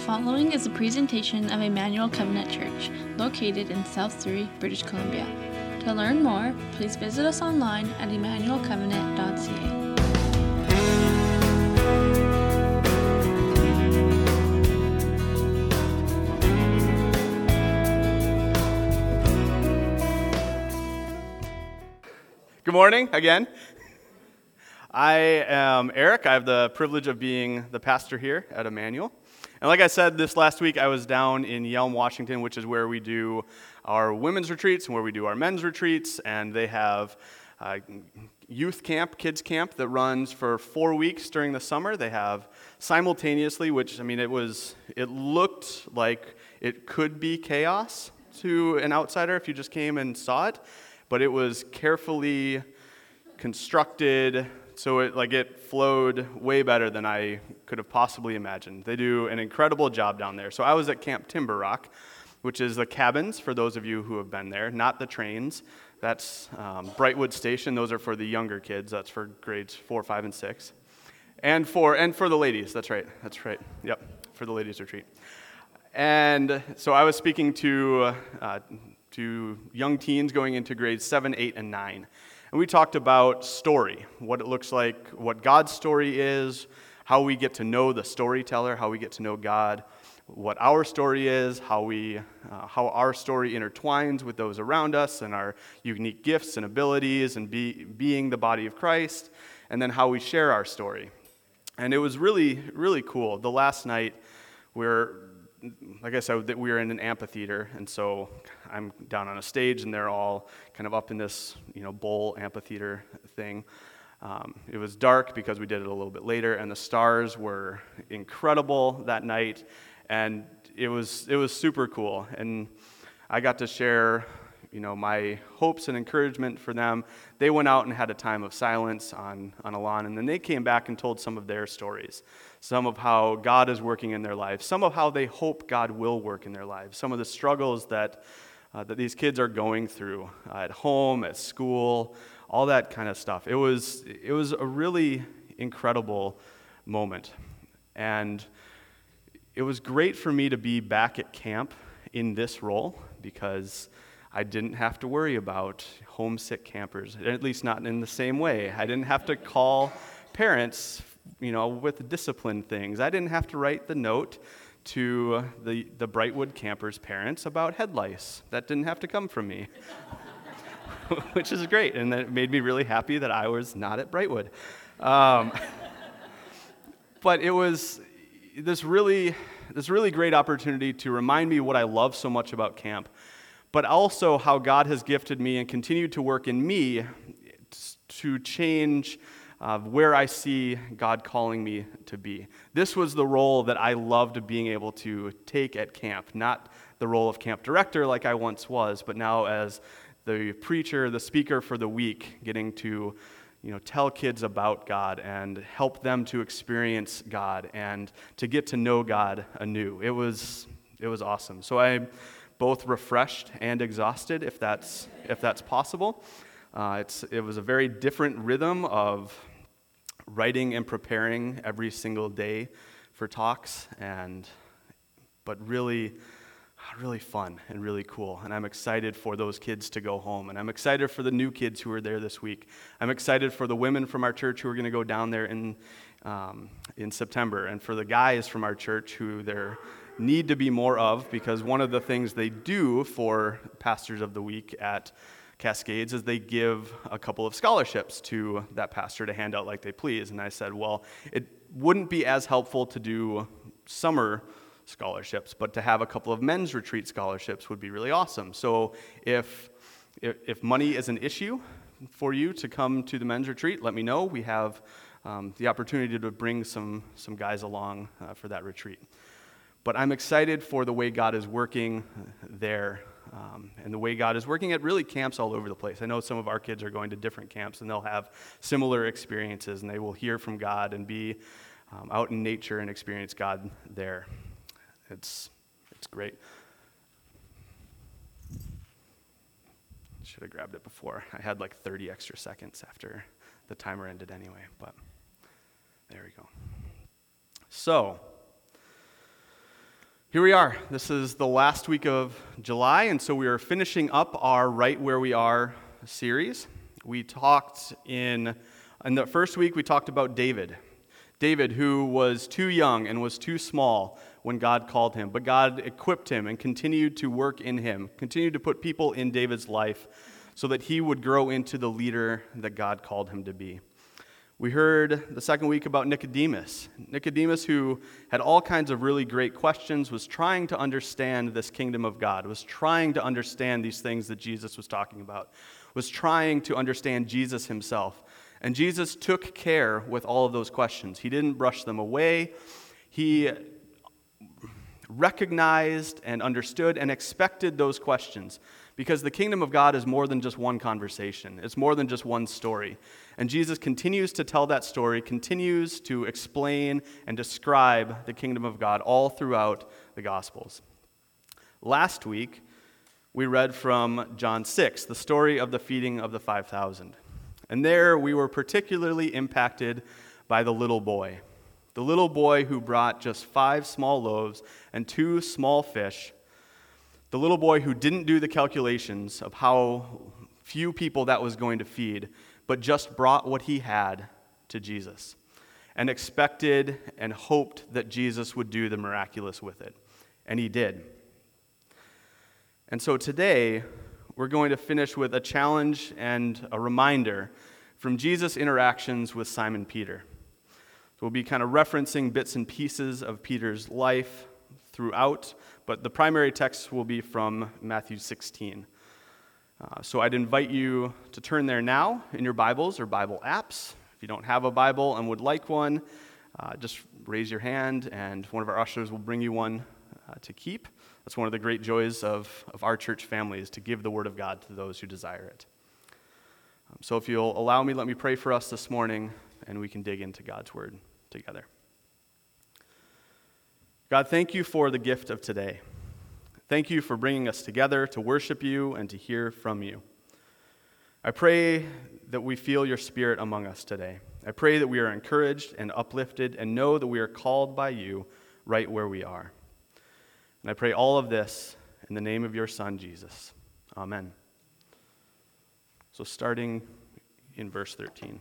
following is a presentation of Emmanuel Covenant Church, located in South Surrey, British Columbia. To learn more, please visit us online at emmanuelcovenant.ca. Good morning again. I am Eric. I have the privilege of being the pastor here at Emmanuel. And like I said, this last week I was down in Yelm, Washington, which is where we do our women's retreats and where we do our men's retreats. And they have youth camp, kids camp that runs for 4 weeks during the summer. They have simultaneously, which, I mean, it looked like it could be chaos to an outsider if you just came and saw it. But it was carefully constructed, so it flowed way better than I could have possibly imagined. They do an incredible job down there. So I was at Camp Timber Rock, which is the cabins for those of you who have been there, not the trains. That's Brightwood Station. Those are for the younger kids. That's for grades 4, 5, and 6, and for the ladies. That's right. Yep, for the ladies' retreat. And so I was speaking to young teens going into grades 7, 8, and 9. And we talked about story, what it looks like, what God's story is, how we get to know the storyteller, how we get to know God, what our story is, how our story intertwines with those around us and our unique gifts and abilities and being the body of Christ, and then how we share our story. And it was really, really cool. The last night, like I said, we were in an amphitheater, and so I'm down on a stage, and they're all kind of up in this, bowl amphitheater thing. It was dark because we did it a little bit later, and the stars were incredible that night, and it was super cool. And I got to share, my hopes and encouragement for them. They went out and had a time of silence on a lawn, and then they came back and told some of their stories. Some of how God is working in their lives, some of how they hope God will work in their lives, some of the struggles that these kids are going through at home, at school, all that kind of stuff. It was a really incredible moment, and it was great for me to be back at camp in this role because I didn't have to worry about homesick campers, at least not in the same way. I didn't have to call parents with discipline things. I didn't have to write the note to the Brightwood campers' parents about head lice. That didn't have to come from me, which is great, and that made me really happy that I was not at Brightwood. But it was this really great opportunity to remind me what I love so much about camp, but also how God has gifted me and continued to work in me to change where I see God calling me to be. This was the role that I loved being able to take at camp, not the role of camp director like I once was, but now as the preacher, the speaker for the week, getting to tell kids about God and help them to experience God and to get to know God anew. It was awesome. So I'm both refreshed and exhausted, if that's possible. It was a very different rhythm of writing and preparing every single day for talks, but really fun and really cool. And I'm excited for those kids to go home, and I'm excited for the new kids who are there this week. I'm excited for the women from our church who are going to go down there in September, and for the guys from our church who there need to be more of, because one of the things they do for Pastors of the Week at Cascades is they give a couple of scholarships to that pastor to hand out like they please. And I said, well, it wouldn't be as helpful to do summer scholarships, but to have a couple of men's retreat scholarships would be really awesome. So if money is an issue for you to come to the men's retreat, let me know. We have the opportunity to bring some guys along for that retreat. But I'm excited for the way God is working there. And the way God is working at really camps all over the place. I know some of our kids are going to different camps, and they'll have similar experiences, and they will hear from God and be out in nature and experience God there. It's great. Should have grabbed it before. I had like 30 extra seconds after the timer ended anyway, but there we go. So, Here we are. This is the last week of July, and so we are finishing up our Right Where We Are series. We talked in the first week, we talked about David. David, who was too young and was too small when God called him, but God equipped him and continued to work in him, continued to put people in David's life so that he would grow into the leader that God called him to be. We heard the second week about Nicodemus. Nicodemus, who had all kinds of really great questions, was trying to understand this kingdom of God, was trying to understand these things that Jesus was talking about, was trying to understand Jesus himself. And Jesus took care with all of those questions. He didn't brush them away. He recognized and understood and expected those questions, because the kingdom of God is more than just one conversation. It's more than just one story. And Jesus continues to tell that story, continues to explain and describe the kingdom of God all throughout the Gospels. Last week, we read from John 6, the story of the feeding of the 5,000. And there we were particularly impacted by the little boy who brought just 5 small loaves and 2 small fish. The little boy who didn't do the calculations of how few people that was going to feed, but just brought what he had to Jesus and expected and hoped that Jesus would do the miraculous with it. And he did. And so today, we're going to finish with a challenge and a reminder from Jesus' interactions with Simon Peter. So we'll be kind of referencing bits and pieces of Peter's life throughout, but the primary text will be from Matthew 16. So I'd invite you to turn there now in your Bibles or Bible apps. If you don't have a Bible and would like one, just raise your hand and one of our ushers will bring you one to keep. That's one of the great joys of our church family, is to give the Word of God to those who desire it. So if you'll allow me, let me pray for us this morning, and we can dig into God's Word together. God, thank you for the gift of today. Thank you for bringing us together to worship you and to hear from you. I pray that we feel your Spirit among us today. I pray that we are encouraged and uplifted and know that we are called by you right where we are. And I pray all of this in the name of your Son, Jesus. Amen. So starting in verse 13.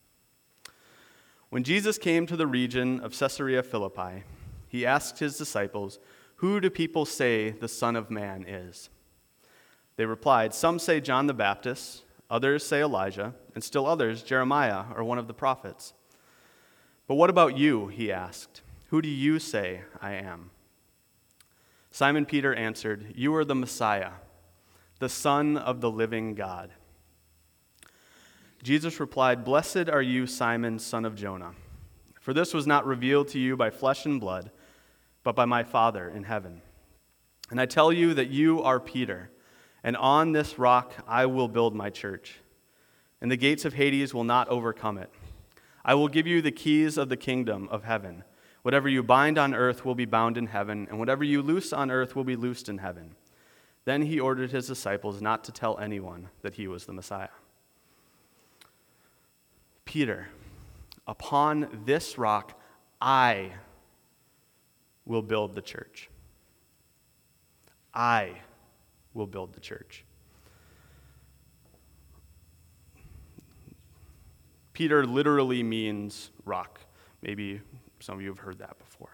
When Jesus came to the region of Caesarea Philippi, he asked his disciples, "Who do people say the Son of Man is?" They replied, "Some say John the Baptist, others say Elijah, and still others Jeremiah or one of the prophets." "But what about you?" he asked. "Who do you say I am?" Simon Peter answered, "You are the Messiah, the Son of the living God." Jesus replied, "Blessed are you, Simon, son of Jonah, for this was not revealed to you by flesh and blood, but by my Father in heaven. And I tell you that you are Peter, and on this rock I will build my church, and the gates of Hades will not overcome it. I will give you the keys of the kingdom of heaven. Whatever you bind on earth will be bound in heaven, and whatever you loose on earth will be loosed in heaven." Then he ordered his disciples not to tell anyone that he was the Messiah. Peter, upon this rock I will build the church. I will build the church. Peter literally means rock. Maybe some of you have heard that before.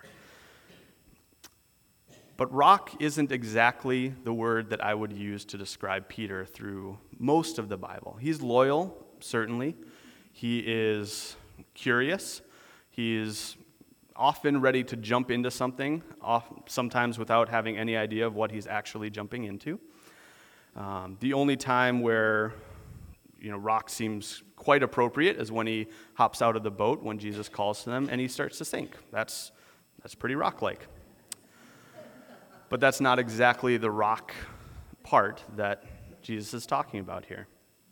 But rock isn't exactly the word that I would use to describe Peter through most of the Bible. He's loyal, certainly. He is curious. He is often ready to jump into something, sometimes without having any idea of what he's actually jumping into. The only time where rock seems quite appropriate is when he hops out of the boat when Jesus calls to them and he starts to sink. That's pretty rock-like. But that's not exactly the rock part that Jesus is talking about here.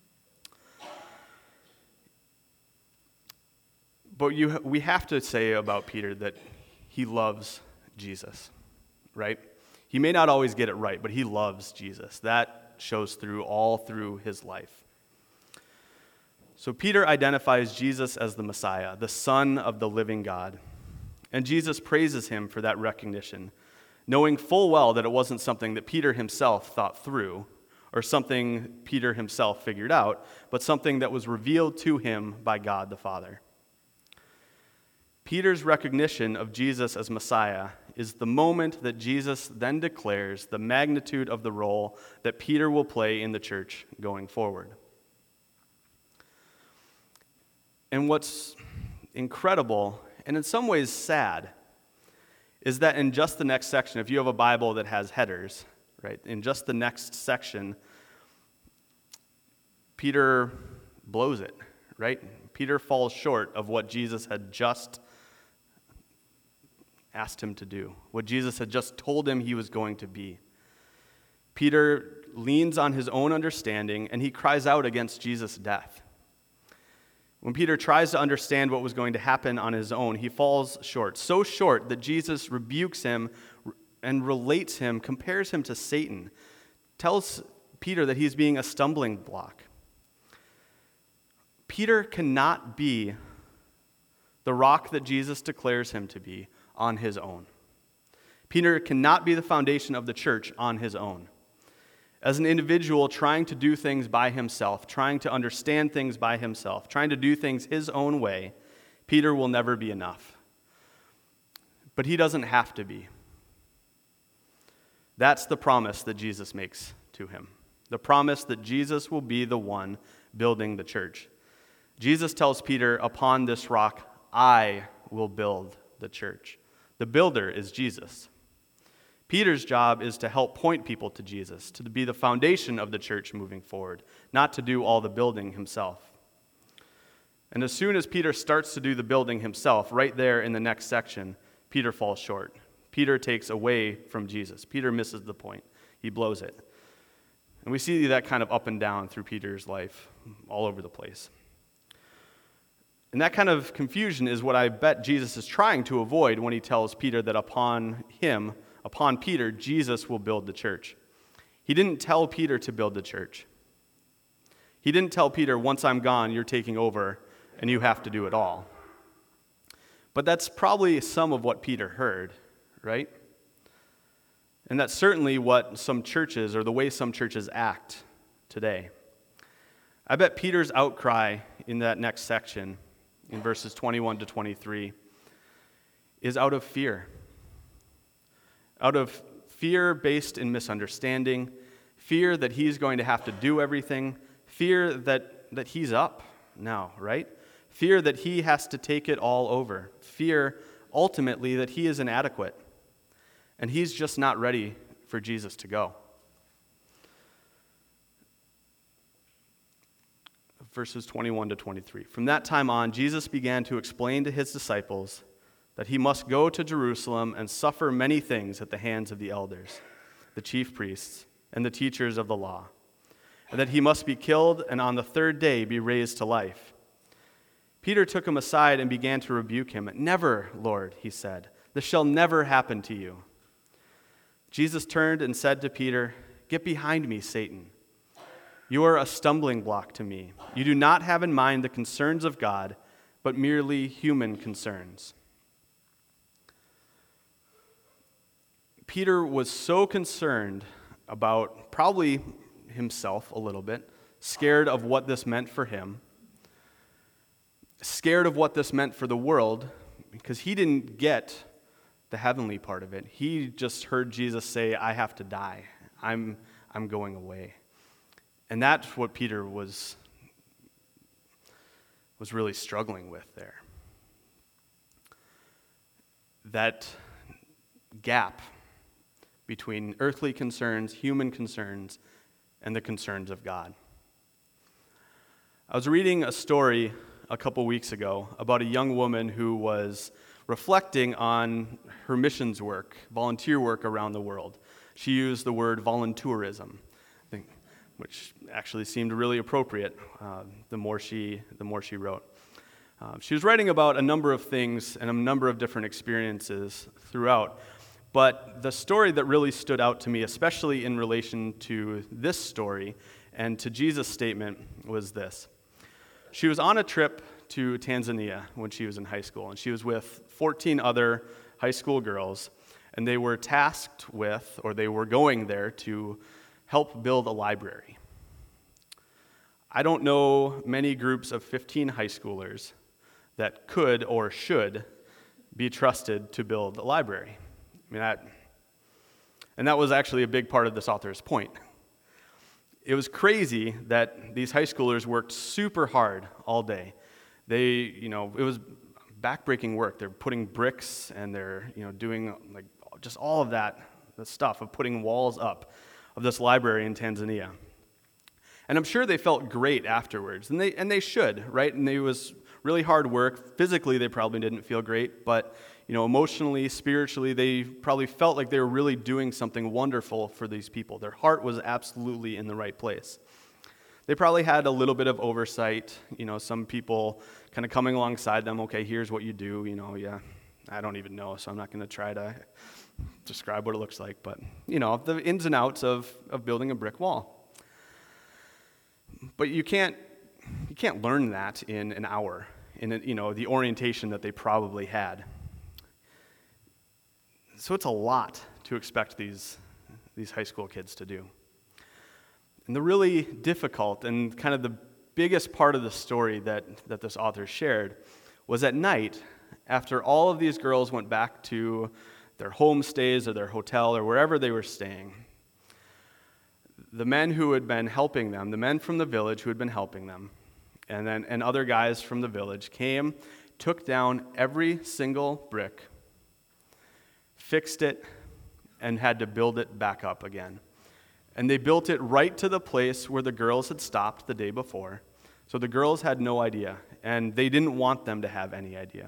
But we have to say about Peter that he loves Jesus, right? He may not always get it right, but he loves Jesus. That shows all through his life. So Peter identifies Jesus as the Messiah, the Son of the living God. And Jesus praises him for that recognition. knowing full well that it wasn't something that Peter himself thought through or something Peter himself figured out, but something that was revealed to him by God the Father. Peter's recognition of Jesus as Messiah is the moment that Jesus then declares the magnitude of the role that Peter will play in the church going forward. And what's incredible, and in some ways sad, is that in just the next section, if you have a Bible that has headers, right, in just the next section, Peter blows it, right? Peter falls short of what Jesus had just asked him to do, what Jesus had just told him he was going to be. Peter leans on his own understanding, and he cries out against Jesus' death. When Peter tries to understand what was going to happen on his own, he falls short, so short that Jesus rebukes him and relates him, compares him to Satan, tells Peter that he's being a stumbling block. Peter cannot be the rock that Jesus declares him to be on his own. Peter cannot be the foundation of the church on his own. As an individual trying to do things by himself, trying to understand things by himself, trying to do things his own way, Peter will never be enough. But he doesn't have to be. That's the promise that Jesus makes to him. The promise that Jesus will be the one building the church. Jesus tells Peter, upon this rock, I will build the church. The builder is Jesus. Peter's job is to help point people to Jesus, to be the foundation of the church moving forward, not to do all the building himself. And as soon as Peter starts to do the building himself, right there in the next section, Peter falls short. Peter takes away from Jesus. Peter misses the point. He blows it. And we see that kind of up and down through Peter's life, all over the place. And that kind of confusion is what I bet Jesus is trying to avoid when he tells Peter that upon Peter, Jesus will build the church. He didn't tell Peter to build the church. He didn't tell Peter, once I'm gone, you're taking over, and you have to do it all. But that's probably some of what Peter heard, right? And that's certainly what some churches, or the way some churches act today. I bet Peter's outcry in that next section, in verses 21 to 23, is out of fear. Out of fear based in misunderstanding, fear that he's going to have to do everything, fear that he's up now, right? Fear that he has to take it all over. Fear, ultimately, that he is inadequate. And he's just not ready for Jesus to go. Verses 21 to 23. From that time on, Jesus began to explain to his disciples that he must go to Jerusalem and suffer many things at the hands of the elders, the chief priests, and the teachers of the law, and that he must be killed and on the third day be raised to life. Peter took him aside and began to rebuke him. Never, Lord, he said, this shall never happen to you. Jesus turned and said to Peter, get behind me, Satan. You are a stumbling block to me. You do not have in mind the concerns of God, but merely human concerns. Peter was so concerned about probably himself a little bit, scared of what this meant for him, scared of what this meant for the world, because he didn't get the heavenly part of it. He just heard Jesus say, I have to die. I'm going away. And that's what Peter was really struggling with there. That gap between earthly concerns, human concerns, and the concerns of God. I was reading a story a couple weeks ago about a young woman who was reflecting on her missions work, volunteer work around the world. She used the word voluntourism, which actually seemed really appropriate the more she wrote. She was writing about a number of things and a number of different experiences throughout, but the story that really stood out to me, especially in relation to this story and to Jesus' statement, was this. She was on a trip to Tanzania when she was in high school, and she was with 14 other high school girls, and they were tasked with, or they were going there to help build a library. I don't know many groups of 15 high schoolers that could or should be trusted to build a library. And that was actually a big part of this author's point. It was crazy that these high schoolers worked super hard all day. It was backbreaking work. They're putting bricks and they're, doing like just all of that, the stuff of putting walls up of this library in Tanzania. And I'm sure they felt great afterwards, and they should, right? And it was really hard work. Physically, they probably didn't feel great, but emotionally, spiritually, they probably felt like they were really doing something wonderful for these people. Their heart was absolutely in the right place. They probably had a little bit of oversight, some people kind of coming alongside them. Okay, here's what you do, I don't even know, so I'm not going to try to describe what it looks like, but the ins and outs of building a brick wall. But you can't learn that in an hour, in the orientation that they probably had. So it's a lot to expect these high school kids to do. And the really difficult and kind of the biggest part of the story that this author shared was at night, after all of these girls went back to their homestays or their hotel or wherever they were staying, the men who had been helping them, the men from the village who had been helping them, and other guys from the village came, took down every single brick, fixed it, and had to build it back up again. And they built it right to the place where the girls had stopped the day before. So the girls had no idea, and they didn't want them to have any idea.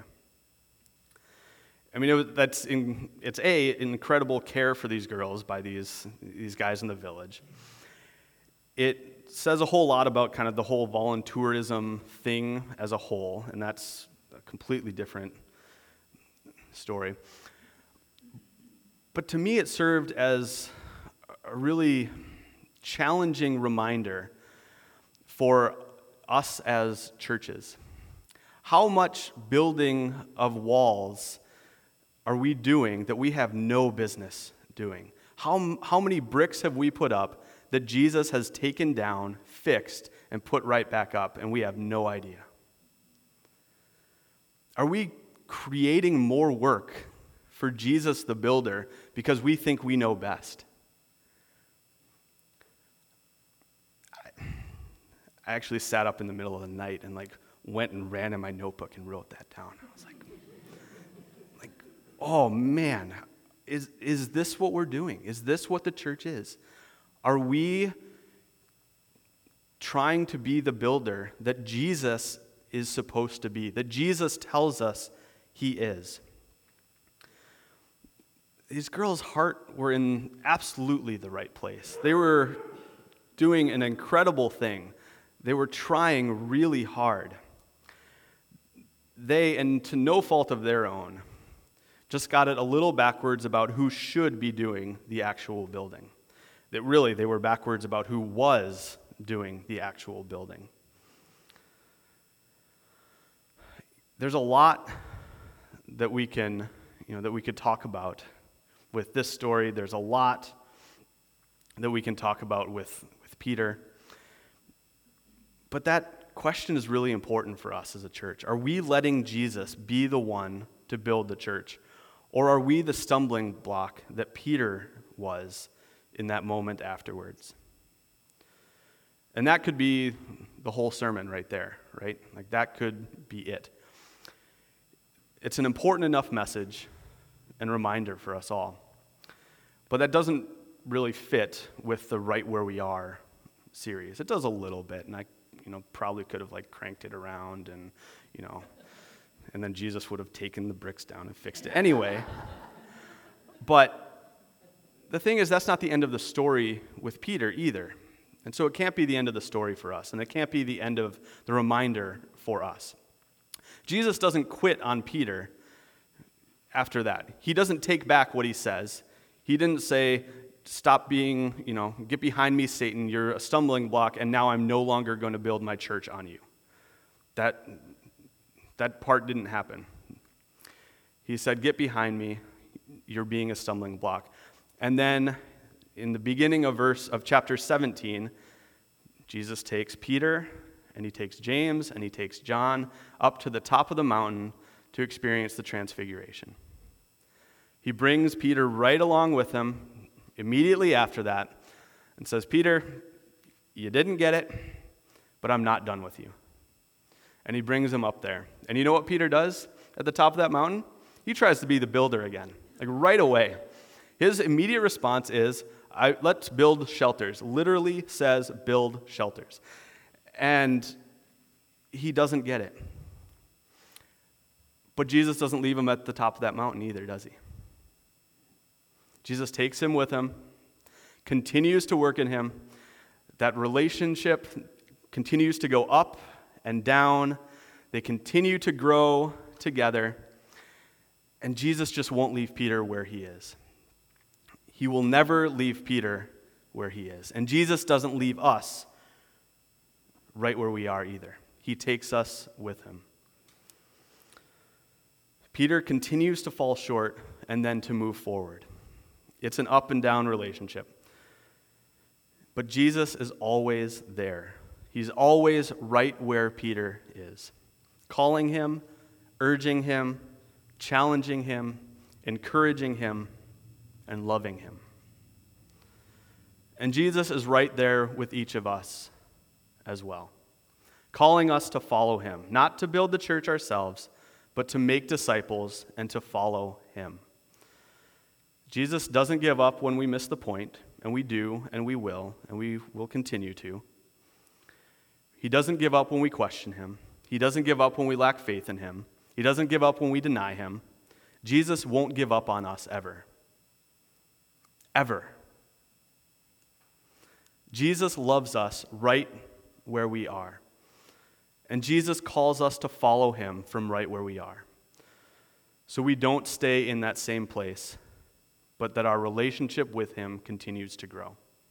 It's incredible care for these girls by these guys in the village. It says a whole lot about kind of the whole volunteerism thing as a whole, and that's a completely different story. But to me, it served as a really challenging reminder for us as churches. How much building of walls are we doing that we have no business doing? How many bricks have we put up that Jesus has taken down, fixed, and put right back up, and we have no idea? Are we creating more work for Jesus the builder because we think we know best? I actually sat up in the middle of the night and went and ran in my notebook and wrote that down. I was like, oh man, is this what we're doing? Is this what the church is? Are we trying to be the builder that Jesus is supposed to be, that Jesus tells us he is? These girls' heart were in absolutely the right place. They were doing an incredible thing. They were trying really hard. They, and to no fault of their own, just got it a little backwards about who should be doing the actual building. That really, they were backwards about who was doing the actual building. There's a lot that we can, that we could talk about with this story. There's a lot that we can talk about with Peter. But that question is really important for us as a church. Are we letting Jesus be the one to build the church? Or are we the stumbling block that Peter was in that moment afterwards? And that could be the whole sermon right there, right? That could be it. It's an important enough message and reminder for us all. But that doesn't really fit with the Right Where We Are series. It does a little bit, and I probably could have cranked it around and then Jesus would have taken the bricks down and fixed it anyway. But the thing is, that's not the end of the story with Peter either. And so it can't be the end of the story for us, and it can't be the end of the reminder for us. Jesus doesn't quit on Peter after that. He doesn't take back what he says. He didn't say, stop being, get behind me, Satan, you're a stumbling block, and now I'm no longer going to build my church on you. That part didn't happen. He said, get behind me. you're being a stumbling block. And then in the beginning of chapter 17, Jesus takes Peter and he takes James and he takes John up to the top of the mountain to experience the transfiguration. He brings Peter right along with him immediately after that and says, Peter, you didn't get it, but I'm not done with you. And he brings him up there. And you know what Peter does at the top of that mountain? He tries to be the builder again, like right away. His immediate response is, let's build shelters. Literally says build shelters. And he doesn't get it. But Jesus doesn't leave him at the top of that mountain either, does he? Jesus takes him with him, continues to work in him. That relationship continues to go up and down. They continue to grow together. And Jesus just won't leave Peter where he is. He will never leave Peter where he is. And Jesus doesn't leave us right where we are either. He takes us with him. Peter continues to fall short and then to move forward. It's an up and down relationship. But Jesus is always there. He's always right where Peter is, calling him, urging him, challenging him, encouraging him, and loving him. And Jesus is right there with each of us as well, calling us to follow him, not to build the church ourselves, but to make disciples and to follow him. Jesus doesn't give up when we miss the point, and we do, and we will continue to. He doesn't give up when we question him. He doesn't give up when we lack faith in him. He doesn't give up when we deny him. Jesus won't give up on us ever. Ever. Jesus loves us right where we are. And Jesus calls us to follow him from right where we are. So we don't stay in that same place, but that our relationship with him continues to grow.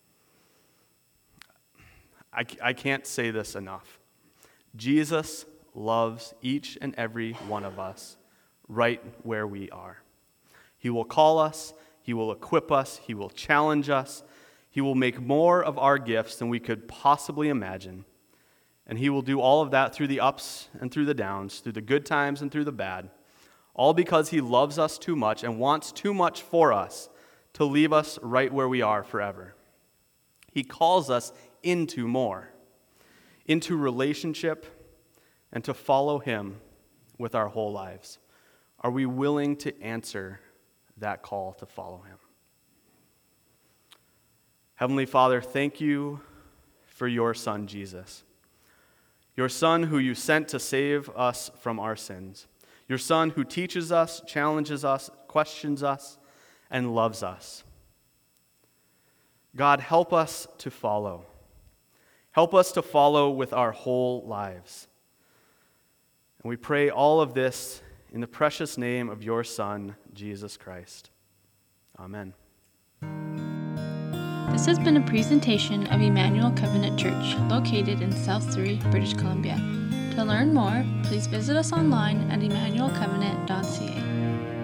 I can't say this enough. Jesus loves each and every one of us right where we are. He will call us, he will equip us, he will challenge us, he will make more of our gifts than we could possibly imagine. And he will do all of that through the ups and through the downs, through the good times and through the bad, all because he loves us too much and wants too much for us to leave us right where we are forever. He calls us into more, into relationship, and to follow him with our whole lives. Are we willing to answer that call to follow him? Heavenly Father, thank you for your Son, Jesus. Your Son who you sent to save us from our sins. Your Son who teaches us, challenges us, questions us, and loves us. God, help us to follow. Help us to follow with our whole lives. And we pray all of this in the precious name of your Son, Jesus Christ. Amen. This has been a presentation of Emmanuel Covenant Church, located in South Surrey, British Columbia. To learn more, please visit us online at emmanuelcovenant.ca.